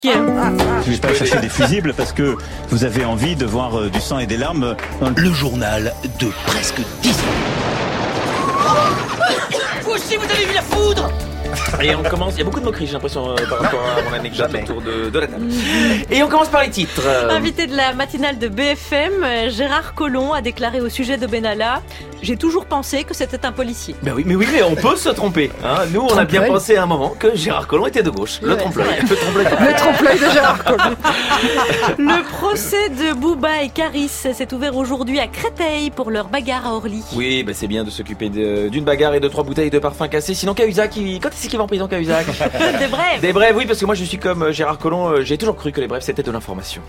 Je vais pas chercher des fusibles parce que vous avez envie de voir du sang et des larmes dans Le journal de presque 10 ans. Vous aussi, vous avez vu la foudre? Et on commence, il y a beaucoup de moqueries, j'ai l'impression, par rapport à mon anecdote autour de la table. Et on commence par les titres. Invité de la matinale de BFM, Gérard Collomb a déclaré au sujet de Benalla: j'ai toujours pensé que c'était un policier. Ben oui, mais on peut se tromper. Hein. Nous, on a bien pensé à un moment que Gérard Collomb était de gauche. Le trompe-l'œil. Le trompe-l'œil de Gérard Collomb. Le procès de Booba et Caris s'est ouvert aujourd'hui à Créteil pour leur bagarre à Orly. Oui, ben c'est bien de s'occuper d'une bagarre et de 3 bouteilles de parfum cassé. Sinon, Cahuzac, quand est-ce qu'il va en prison, Cahuzac? Des brèves. Des brèves, oui, parce que moi je suis comme Gérard Collomb, j'ai toujours cru que les brèves c'était de l'information.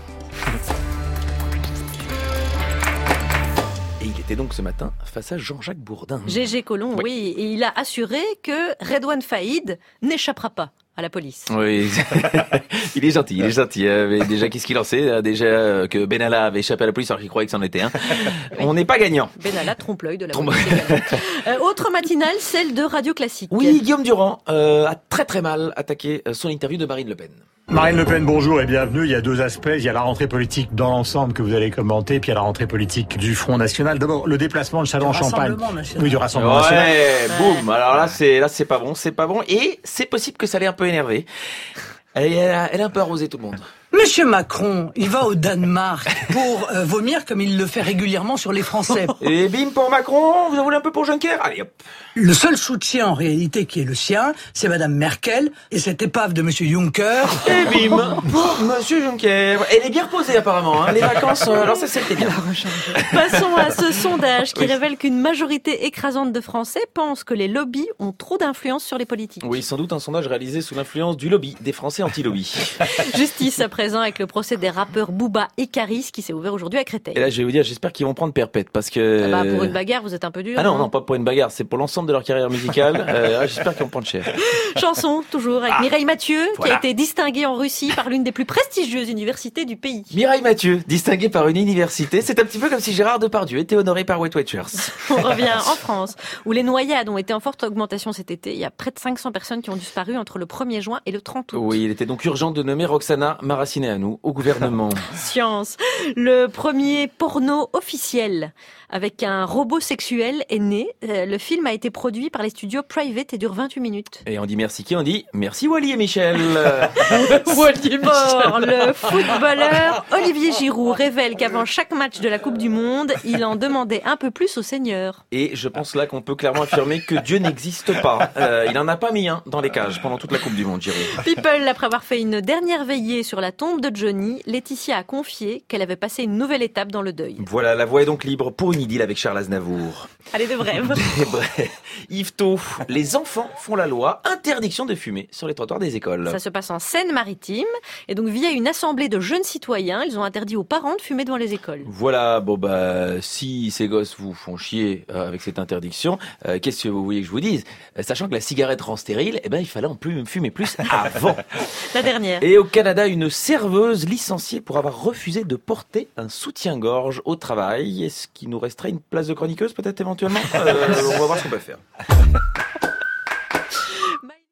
Et il était donc ce matin face à Jean-Jacques Bourdin. GG Collomb, oui, et il a assuré que Redouane Faïd n'échappera pas à la police. Oui, il est gentil. Mais déjà, qu'est-ce qu'il en sait? Déjà que Benalla avait échappé à la police alors qu'il croyait que c'en était un. On n'est pas gagnant. Benalla trompe l'œil de la police. Autre matinale, celle de Radio Classique. Oui, Guillaume Durand a très très mal attaqué son interview de Marine Le Pen. Marine Le Pen, bonjour et bienvenue. Il y a deux aspects. Il y a la rentrée politique dans l'ensemble que vous allez commenter, puis il y a la rentrée politique du Front National. D'abord, le déplacement de Châlons-en-Champagne. Oui, du Rassemblement National. Ouais, boum. Alors là, c'est pas bon. Et c'est possible que ça l'ait un peu énervé. Elle a un peu arrosé tout le monde. Monsieur Macron, il va au Danemark pour vomir comme il le fait régulièrement sur les Français. Et bim pour Macron, vous en voulez un peu pour Juncker? Allez hop. Le seul soutien en réalité qui est le sien, c'est Madame Merkel et cette épave de Monsieur Juncker. Et bim pour Monsieur Juncker. Elle est bien reposée apparemment, hein. Les vacances, alors ça c'était bien. Passons à ce sondage qui révèle qu'une majorité écrasante de Français pense que les lobbies ont trop d'influence sur les politiques. Oui, sans doute un sondage réalisé sous l'influence du lobby, des Français anti-lobby. Justice à présent avec le procès des rappeurs Booba et Caris qui s'est ouvert aujourd'hui à Créteil. Et là, je vais vous dire, j'espère qu'ils vont prendre perpète parce que... pour une bagarre, vous êtes un peu dur. Ah non, pas pour une bagarre, c'est pour l'ensemble de leur carrière musicale. J'espère qu'ils vont prendre cher. Chanson, toujours, avec Mireille Mathieu, qui a été distinguée en Russie par l'une des plus prestigieuses universités du pays. Mireille Mathieu, distinguée par une université, c'est un petit peu comme si Gérard Depardieu était honoré par Weight Watchers. On revient en France, où les noyades ont été en forte augmentation cet été. Il y a près de 500 personnes qui ont disparu entre le 1er juin et le 30 août. Oui, il était donc urgent de nommer Roxana Maracineanu au gouvernement. Science. Le premier porno officiel avec un robot sexuel est né. Le film a été produit par les studios Private et dure 28 minutes. Et on dit merci qui? On dit merci Wally et Michel. Wally et Michel. Le footballeur Olivier Giroud révèle qu'avant chaque match de la Coupe du Monde, il en demandait un peu plus au Seigneur. Et je pense là qu'on peut clairement affirmer que Dieu n'existe pas. Il en a pas mis un dans les cages pendant toute la Coupe du Monde, Giroud. People, après avoir fait une dernière veillée sur la tombe de Johnny, Laetitia a confié qu'elle avait passé une nouvelle étape dans le deuil. Voilà, la voie est donc libre pour une idylle avec Charles Aznavour. Allez, de brèves. Yvetot, les enfants font la loi, interdiction de fumer sur les trottoirs des écoles. Ça se passe en Seine-Maritime, et donc via une assemblée de jeunes citoyens, ils ont interdit aux parents de fumer devant les écoles. Voilà, si ces gosses vous font chier avec cette interdiction, qu'est-ce que vous voulez que je vous dise? Sachant que la cigarette rend stérile, il fallait en plus fumer plus avant. La dernière. Et au Canada, une serveuse licenciée pour avoir refusé de porter un soutien-gorge au travail. Est-ce qu'il nous resterait une place de chroniqueuse peut-être éventuellement? On va voir ce qu'on peut faire.